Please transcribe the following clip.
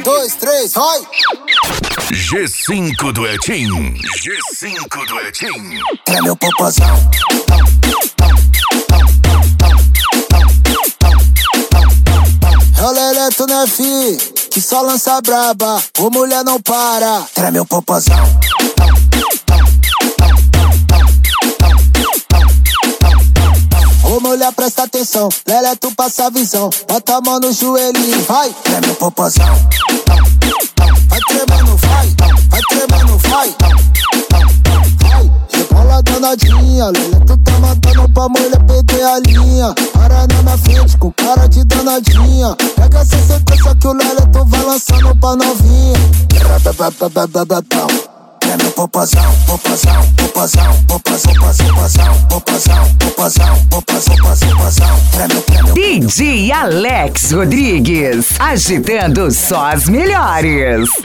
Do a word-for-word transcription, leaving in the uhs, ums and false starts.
dois, três, vai! G cinco do Etim. G cinco do Etim. Treme o popozão. É o Leleto, né, fi? Que só lança braba, o mulher não para. Treme o popozão. Ô mulher, presta atenção, Leleto passa a visão. Bota a mão no joelhinho, vai, treme o popozão. Vai tremendo, vai, vai tremendo, vai. Vai, rebola danadinha, Leleto tá matando pra mulher perder a linha. Para na minha frente com cara de danadinha. Pega essa sequência que o Leleto vai lançando pra novinha. Treme o popozão, popozão, popozão, popozão, popozão, popozão, popozão, popozão, popozão, treme, treme. D J Alex Rodrigues, agitando só as melhores.